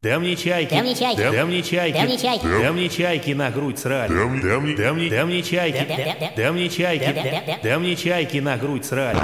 Дай мне чайки, дай мне чайки, дай мне чайки, дай мне чайки, дай мне чайки на грудь срали. Дай мне чайки, дай мне чайки, дай мне чайки на грудь срали.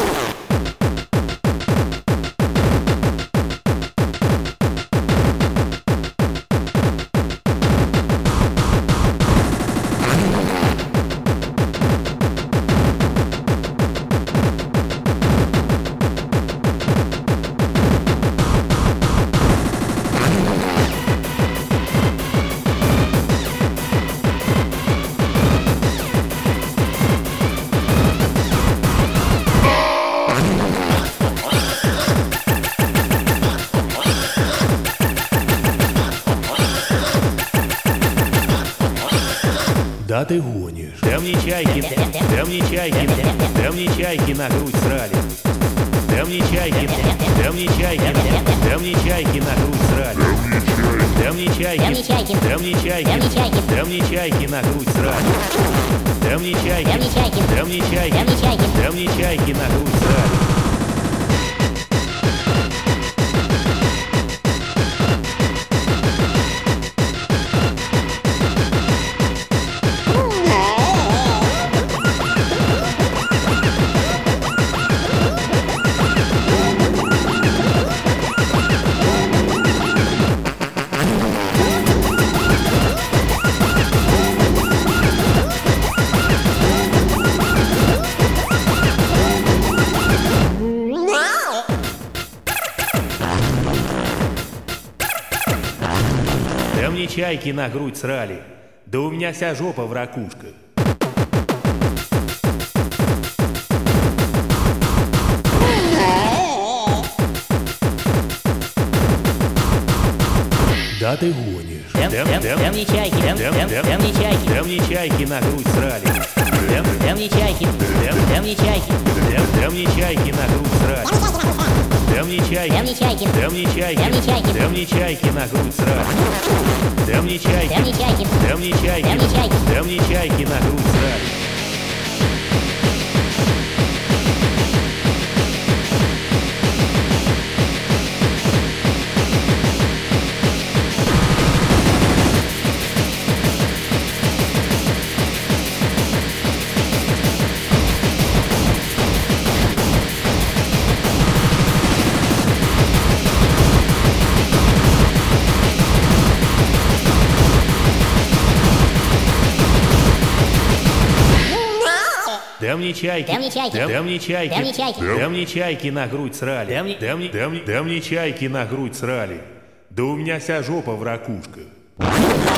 Да ты гонишь. Дай мне чайки, дай мне чайки, дай мне чайки на грудь срали. Дай мне чайки, дай мне чайки, дай мне чайки на грудь срали. Дай мне чайки, дай мне чайки, дай мне чайки на грудь срали. Дай мне чайки, дай мне чайки, дай мне чайки на грудь срали. Да мне чайки на грудь срали, да у меня вся жопа в ракушках. Да ты гонишь. Дай мне чайки, дай мне чайки на грудь срали. Дай мне чайки, дай мне чайки на грудь срали. Дай мне чайки, дай мне чайки, дай мне чайки на грудь срали. Дай мне чайки, дай мне чайки, дай мне чайки на грудь срали. Дай мне чайки, дай мне чайки, дай мне чайки на грудь срали. Дай мне чайки на грудь срали. Да у меня вся жопа в ракушках.